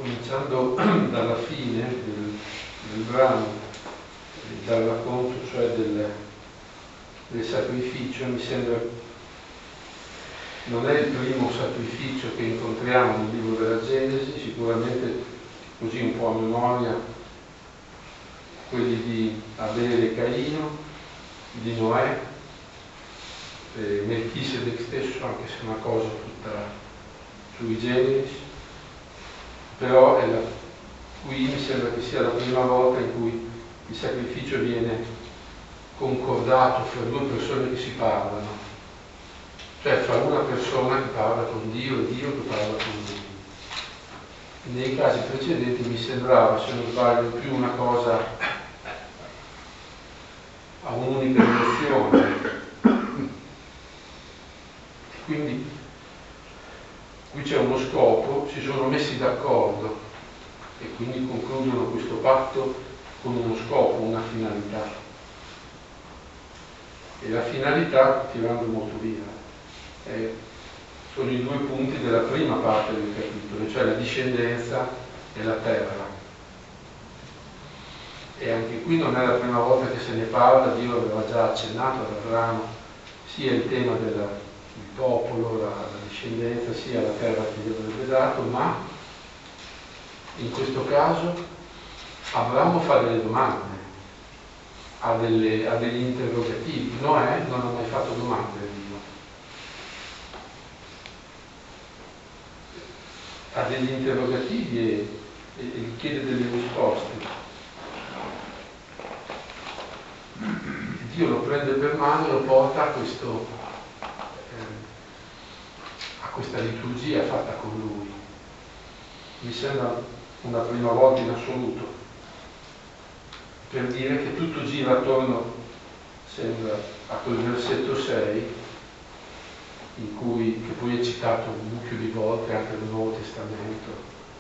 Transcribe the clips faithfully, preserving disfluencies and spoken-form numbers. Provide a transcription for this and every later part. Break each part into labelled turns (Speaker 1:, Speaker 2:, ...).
Speaker 1: cominciando dalla fine del, del brano, dal racconto, cioè del, del sacrificio, mi sembra non è il primo sacrificio che incontriamo nel libro della Genesi, sicuramente così un po' a memoria quelli di Abele e Caino, di Noè, eh, Melchisedec stesso, anche se è una cosa tutta sui generis, però è la, qui mi sembra che sia la prima volta in cui il sacrificio viene concordato fra due persone che si parlano, cioè fra una persona che parla con Dio e Dio che parla con lui. Nei casi precedenti mi sembrava, se non sbaglio, più una cosa a un'unica direzione. Quindi qui c'è uno scopo, si sono messi d'accordo e quindi concludono questo patto con uno scopo, una finalità. E la finalità, tirando molto via, eh, sono i due punti della prima parte del capitolo, cioè la discendenza e la terra. E anche qui non è la prima volta che se ne parla, Dio aveva già accennato ad Abramo sia il tema del popolo, la, la discendenza, sia la terra che Dio avrebbe dato, ma in questo caso Abramo fa delle domande, ha, delle, ha degli interrogativi. Noè non ha mai fatto domande a Dio, ha degli interrogativi e, e, e chiede delle risposte. Dio lo prende per mano e lo porta a, questo, eh, a questa liturgia fatta con lui. Mi sembra una prima volta in assoluto, per dire che tutto gira attorno, sembra, a quel versetto sei, in cui, che poi è citato un mucchio di volte anche nel Nuovo Testamento,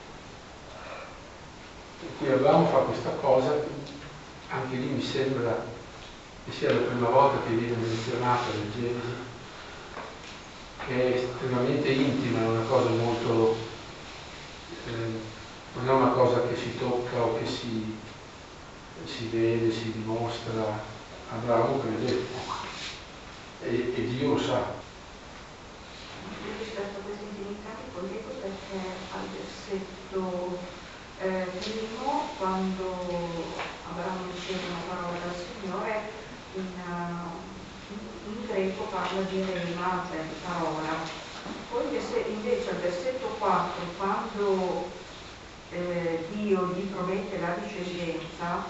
Speaker 1: in cui Abramo fa questa cosa, anche lì mi sembra che sia la prima volta che viene menzionata nel Genesi, che è estremamente intima, è una cosa molto, eh, non è una cosa che si tocca o che si, si vede, si dimostra. Abramo crede e, e Dio lo sa.
Speaker 2: Rispetto a questa intimità mi collego perché al versetto eh, primo, quando Abramo riceve una parola dal Signore, in, uh, in greco parla di rema, cioè di parola. Poi invece al versetto quattro, quando eh, Dio gli promette la discendenza,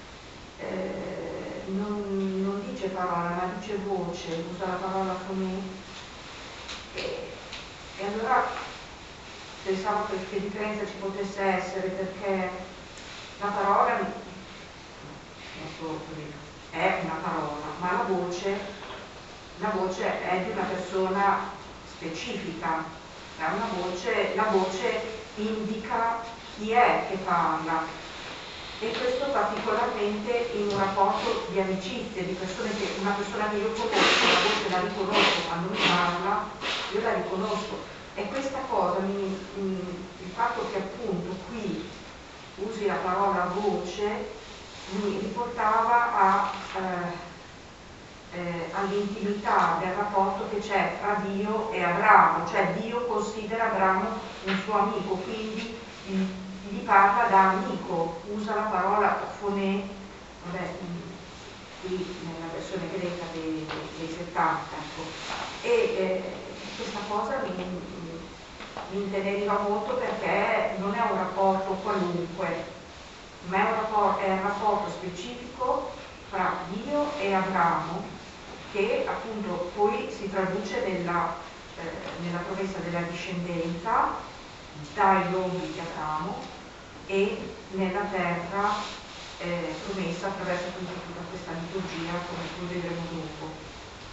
Speaker 2: eh, non, non dice parola ma dice voce, usa la parola phonè. E, e allora pensavo che, che differenza ci potesse essere, perché la parola non so, è una parola, ma la voce, la voce è di una persona specifica, è una voce, la voce indica chi è che parla, e questo particolarmente in un rapporto di amicizia, di persone che, una persona che io conosco, la voce la riconosco, quando mi parla io la riconosco, e questa cosa, mi, mi, il fatto che appunto qui usi la parola voce mi riportava a, eh, eh, all'intimità del rapporto che c'è tra Dio e Abramo, cioè Dio considera Abramo un suo amico, quindi gli, gli parla da amico, usa la parola phonè, vabbè, qui nella versione greca dei, dei settanta, ecco. E eh, questa cosa mi, mi inteneriva molto, perché non è un rapporto qualunque, ma è un rapporto, è un rapporto specifico fra Dio e Abramo, che appunto poi si traduce nella, eh, nella promessa della discendenza dai lombi di Abramo e nella terra eh, promessa attraverso tutta, tutta questa liturgia, come poi vedremo dopo.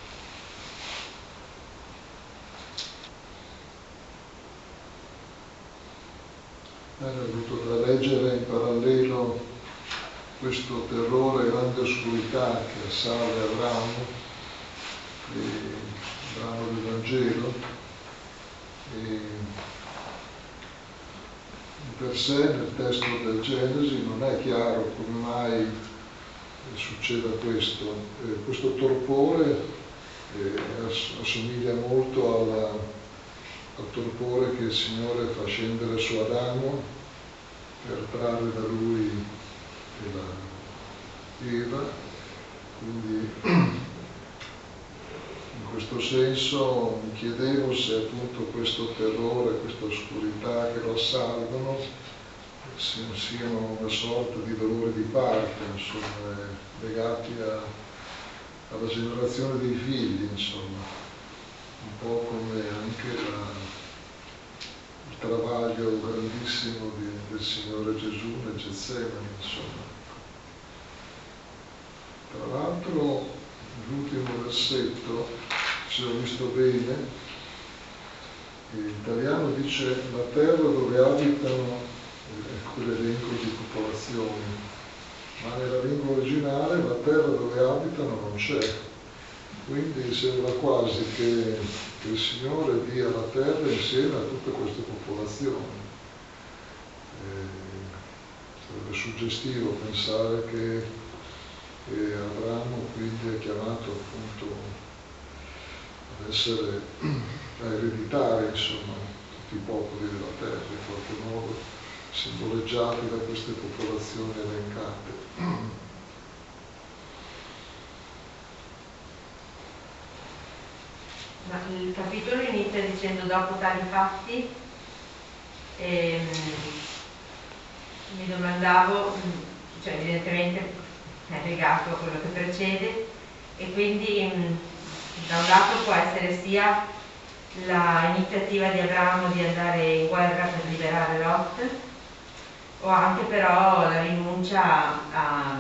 Speaker 3: Ho avuto da leggere in parallelo questo terrore e grande oscurità che assale Abramo, il brano del Vangelo, e per sé nel testo del Genesi non è chiaro come mai succeda questo. Eh, questo torpore eh, ass- assomiglia molto alla, al torpore che il Signore fa scendere su Adamo per trarre da lui la Eva, quindi in questo senso mi chiedevo se appunto questo terrore, questa oscurità che lo assalgono siano una sorta di dolore di parte, insomma, legati a, alla generazione dei figli, insomma, un po' come anche la, il travaglio grandissimo di, del Signore Gesù nel Getsemani, insomma. Tra l'altro, l'ultimo versetto, se ho visto bene, in italiano dice la terra dove abitano, eh, quell'elenco di popolazioni, ma nella lingua originale la terra dove abitano non c'è. Quindi sembra quasi che, che il Signore dia la terra insieme a tutte queste popolazioni. Eh, sarebbe suggestivo pensare che, che Abramo quindi è chiamato appunto ad essere, a ereditare insomma tutti i popoli della terra in qualche modo, simboleggiati da queste popolazioni elencate.
Speaker 2: Ma il capitolo inizia dicendo dopo tali fatti, ehm, mi domandavo, cioè evidentemente è legato a quello che precede e quindi mh, da un lato può essere sia l'iniziativa di Abramo di andare in guerra per liberare Lot, o anche però la rinuncia a, a,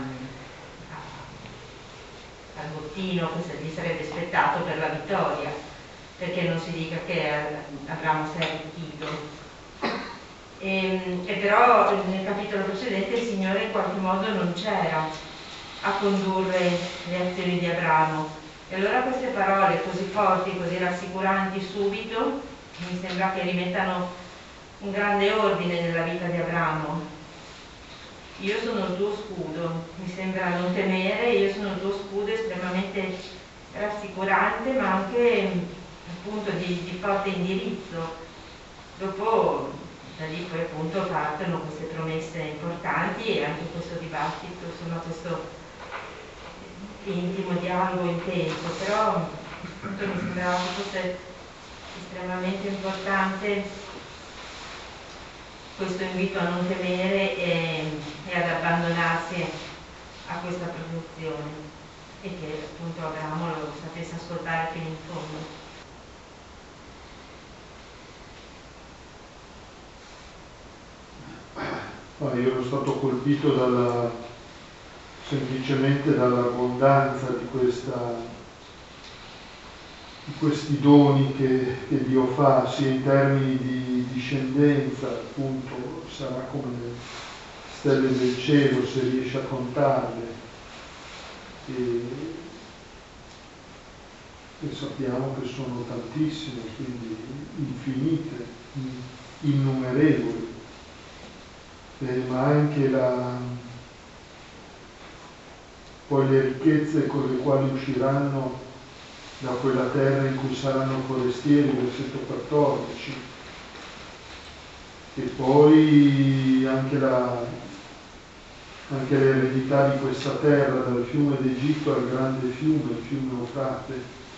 Speaker 2: al bottino che gli sarebbe spettato per la vittoria, perché non si dica che Abramo si è arricchito. E, e però nel capitolo precedente il Signore in qualche modo non c'era a condurre le azioni di Abramo. E allora queste parole così forti, così rassicuranti subito, mi sembra che rimettano un grande ordine nella vita di Abramo. Io sono il tuo scudo, mi sembra non temere, io sono il tuo scudo, estremamente rassicurante, ma anche appunto di, di forte indirizzo. Dopo, da lì poi appunto partono queste promesse importanti e anche questo dibattito, insomma questo intimo dialogo intenso, però appunto mi sembrava che fosse estremamente importante questo invito a non temere e, e ad abbandonarsi a questa protezione e che appunto Abramo lo sapesse ascoltare fino in fondo.
Speaker 4: Ah, io ero stato colpito dalla, semplicemente dall'abbondanza di, questa, di questi doni che, che Dio fa, sia in termini di discendenza, appunto, sarà come le stelle del cielo se riesce a contarle, e, e sappiamo che sono tantissime, quindi infinite, innumerevoli. Eh, ma anche la, poi le ricchezze con le quali usciranno da quella terra in cui saranno forestieri, versetto quattordici, e poi anche, la, anche l'eredità di questa terra, dal fiume d'Egitto al grande fiume, il fiume Eufrate,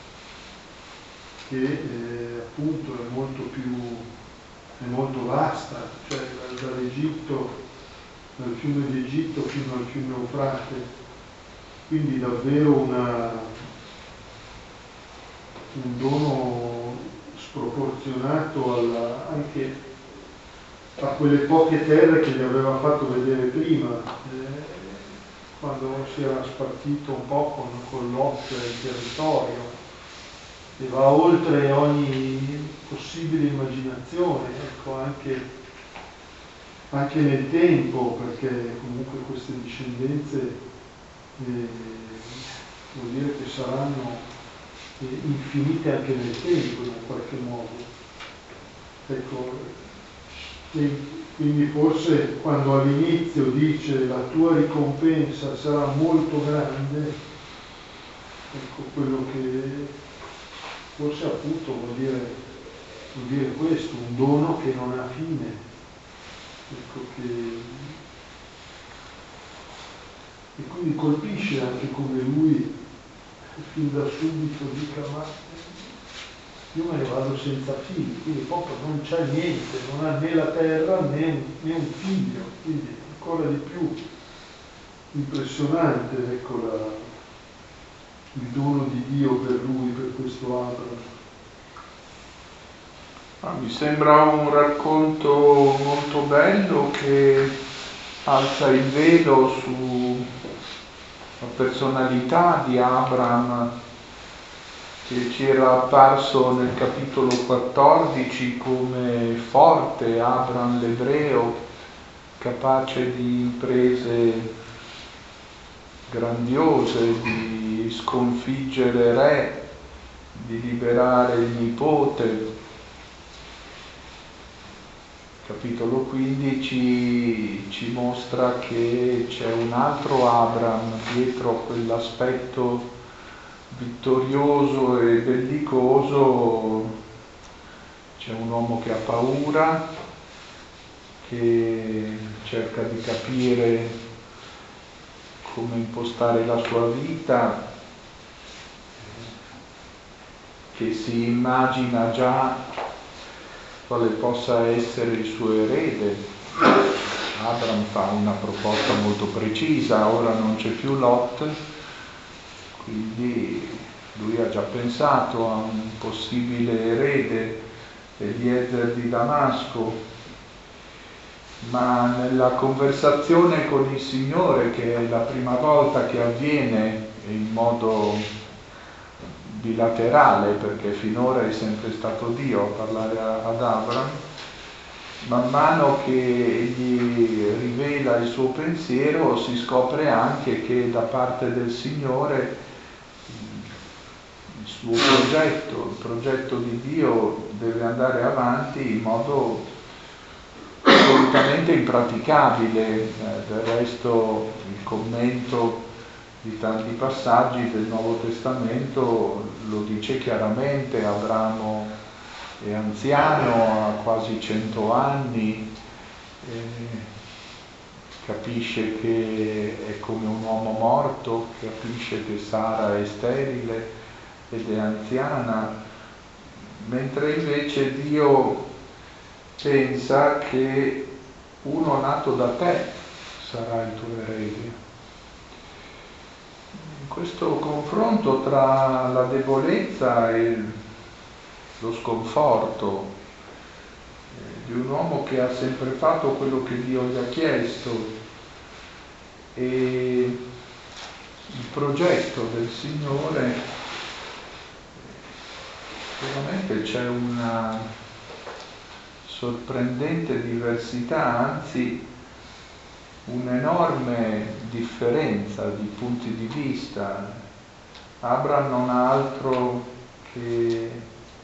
Speaker 4: che eh, appunto è molto più è molto vasta, cioè dall'Egitto, dal fiume d'Egitto fino al fiume Eufrate, quindi davvero una, un dono sproporzionato alla, anche a quelle poche terre che gli aveva fatto vedere prima, eh, quando si era spartito un po' con, con Lot il territorio. E va oltre ogni possibile immaginazione, ecco, anche, anche nel tempo, perché comunque queste discendenze eh, vuol dire che saranno eh, infinite anche nel tempo in qualche modo. Ecco, e Quindi forse quando all'inizio dice la tua ricompensa sarà molto grande, ecco quello che forse appunto vuol dire, vuol dire questo, un dono che non ha fine, ecco che, e quindi colpisce anche come lui fin da subito dica ma io me ne vado senza figli, quindi proprio non c'è niente, non ha né la terra né un, né un figlio, quindi ancora di più impressionante, ecco, la, il dono di Dio per lui, per questo Abramo.
Speaker 5: Ah, mi sembra un racconto molto bello che alza il velo sulla personalità di Abram, che ci era apparso nel capitolo quattordici come forte, Abram l'ebreo, capace di imprese grandiose, di sconfiggere re, di liberare il nipote. Capitolo quindici ci mostra che c'è un altro Abram dietro a quell'aspetto vittorioso e bellicoso, c'è un uomo che ha paura, che cerca di capire come impostare la sua vita, che si immagina già quale possa essere il suo erede. Abram fa una proposta molto precisa, ora non c'è più Lot, quindi lui ha già pensato a un possibile erede, Eliezer di Damasco, ma nella conversazione con il Signore, che è la prima volta che avviene in modo bilaterale, perché finora è sempre stato Dio a parlare ad Abram, man mano che gli rivela il suo pensiero si scopre anche che da parte del Signore il suo progetto, il progetto di Dio deve andare avanti in modo assolutamente impraticabile. Del resto il commento di tanti passaggi del Nuovo Testamento lo dice chiaramente. Abramo è anziano, ha quasi cento anni, eh, capisce che è come un uomo morto, capisce che Sara è sterile ed è anziana, mentre invece Dio pensa che uno nato da te sarà il tuo erede. In questo confronto tra la debolezza e lo sconforto eh, di un uomo che ha sempre fatto quello che Dio gli ha chiesto e il progetto del Signore, veramente c'è una sorprendente diversità, anzi un'enorme differenza di punti di vista. Abram non ha altro che,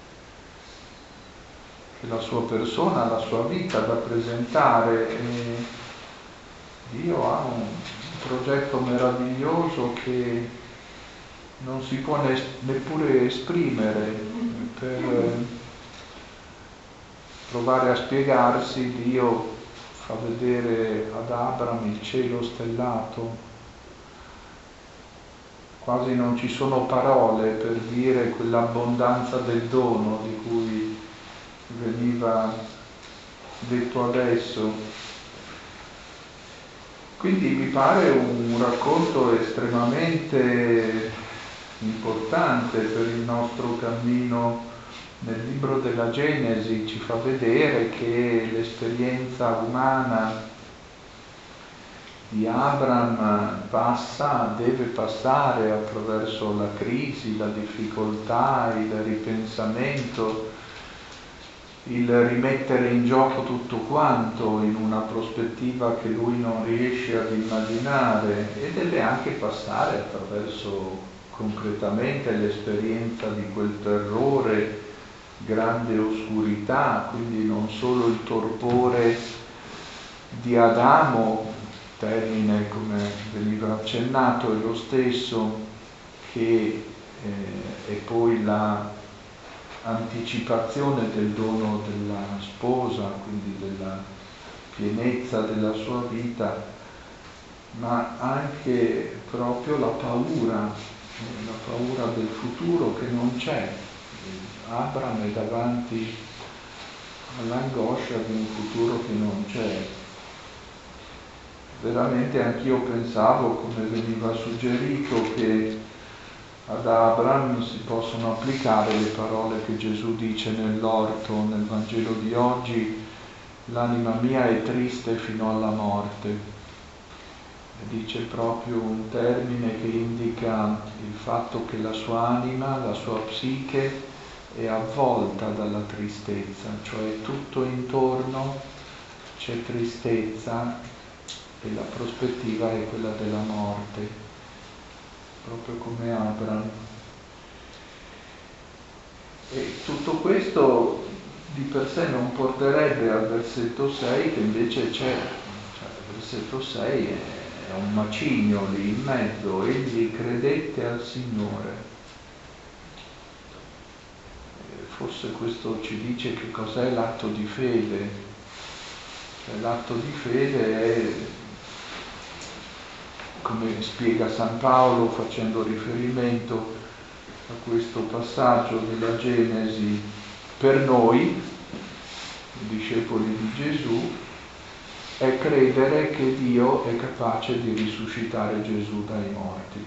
Speaker 5: che la sua persona, la sua vita da presentare, e Dio ha un progetto meraviglioso che non si può ne- neppure esprimere. Per provare a spiegarsi, Dio fa vedere ad Abram il cielo stellato. Quasi non ci sono parole per dire quell'abbondanza del dono di cui veniva detto adesso. Quindi mi pare un racconto estremamente importante per il nostro cammino. Nel libro della Genesi ci fa vedere che l'esperienza umana di Abram passa, deve passare attraverso la crisi, la difficoltà, il ripensamento, il rimettere in gioco tutto quanto in una prospettiva che lui non riesce ad immaginare, e deve anche passare attraverso concretamente l'esperienza di quel terrore, grande oscurità, quindi non solo il torpore di Adamo, termine come veniva accennato, è lo stesso che eh, è poi la anticipazione del dono della sposa, quindi della pienezza della sua vita, ma anche proprio la paura, la paura del futuro che non c'è. Abram è davanti all'angoscia di un futuro che non c'è. Veramente anch'io pensavo, come veniva suggerito, che ad Abram si possono applicare le parole che Gesù dice nell'orto, nel Vangelo di oggi: l'anima mia è triste fino alla morte. E dice proprio un termine che indica il fatto che la sua anima, la sua psiche è avvolta dalla tristezza, cioè tutto intorno c'è tristezza e la prospettiva è quella della morte, proprio come Abram. E tutto questo di per sé non porterebbe al versetto sei, che invece c'è, cioè il versetto sei è, è un macigno lì in mezzo: egli credette al Signore. E forse questo ci dice che cos'è l'atto di fede. Cioè, l'atto di fede è, come spiega San Paolo facendo riferimento a questo passaggio della Genesi, per noi, discepoli di Gesù, è credere che Dio è capace di risuscitare Gesù dai morti.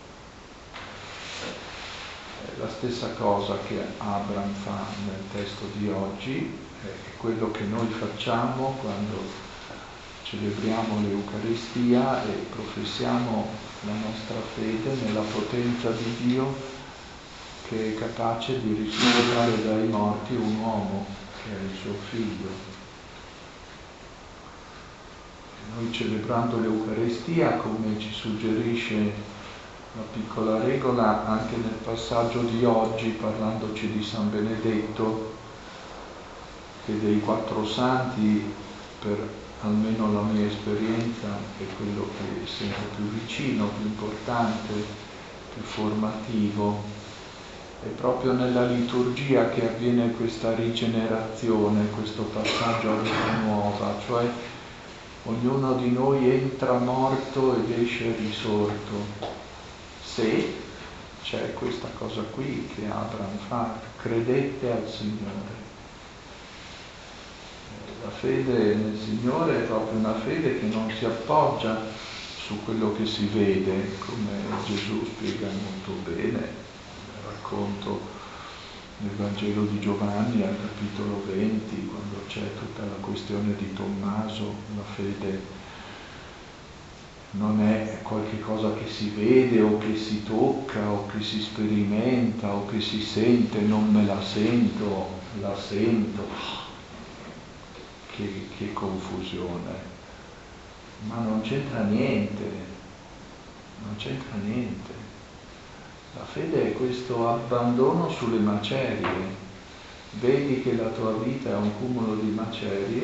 Speaker 5: È la stessa cosa che Abram fa nel testo di oggi, è quello che noi facciamo quando celebriamo l'Eucaristia e professiamo la nostra fede nella potenza di Dio che è capace di risuscitare dai morti un uomo che è il suo figlio. Noi, celebrando l'Eucaristia, come ci suggerisce la piccola regola anche nel passaggio di oggi, parlandoci di San Benedetto, che dei quattro santi, per almeno la mia esperienza, è quello che sento più vicino, più importante, più formativo. È proprio nella liturgia che avviene questa rigenerazione, questo passaggio a vita nuova, cioè ognuno di noi entra morto ed esce risorto, se c'è questa cosa qui che Abram fa: credette al Signore. La fede nel Signore è proprio una fede che non si appoggia su quello che si vede, come Gesù spiega molto bene nel racconto nel Vangelo di Giovanni al capitolo venti, quando c'è tutta la questione di Tommaso. La fede non è qualche cosa che si vede o che si tocca o che si sperimenta o che si sente, non me la sento, la sento. Che, che confusione, ma non c'entra niente, non c'entra niente. La fede è questo abbandono sulle macerie. Vedi che la tua vita è un cumulo di macerie,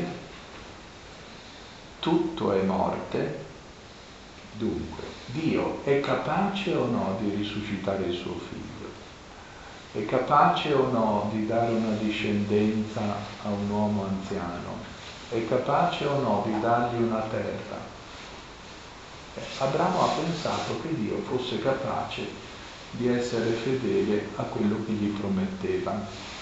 Speaker 5: tutto è morte. Dunque, Dio è capace o no di risuscitare il suo figlio? È capace o no di dare una discendenza a un uomo anziano? È capace o no di dargli una terra? Eh, Abramo ha pensato che Dio fosse capace di essere fedele a quello che gli prometteva.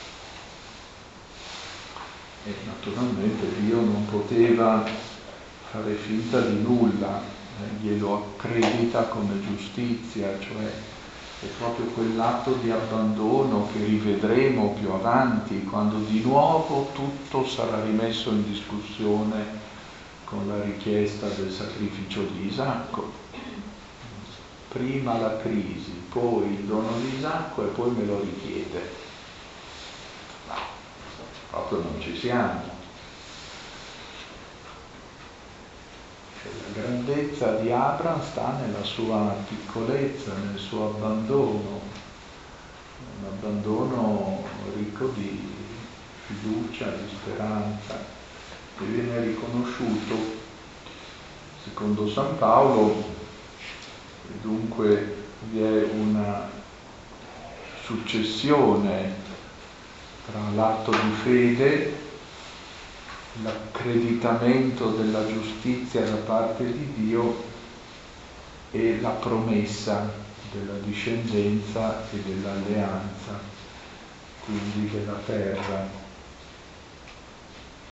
Speaker 5: E naturalmente Dio non poteva fare finta di nulla, eh, glielo accredita come giustizia, cioè è proprio quell'atto di abbandono che rivedremo più avanti, quando di nuovo tutto sarà rimesso in discussione con la richiesta del sacrificio di Isacco. Prima la crisi, poi il dono di Isacco e poi me lo richiede. No, proprio non ci siamo. La grandezza di Abram sta nella sua piccolezza, nel suo abbandono, un abbandono ricco di fiducia, di speranza, che viene riconosciuto secondo San Paolo, e dunque vi è una successione tra l'atto di fede, l'accreditamento della giustizia da parte di Dio e la promessa della discendenza e dell'alleanza, quindi della terra.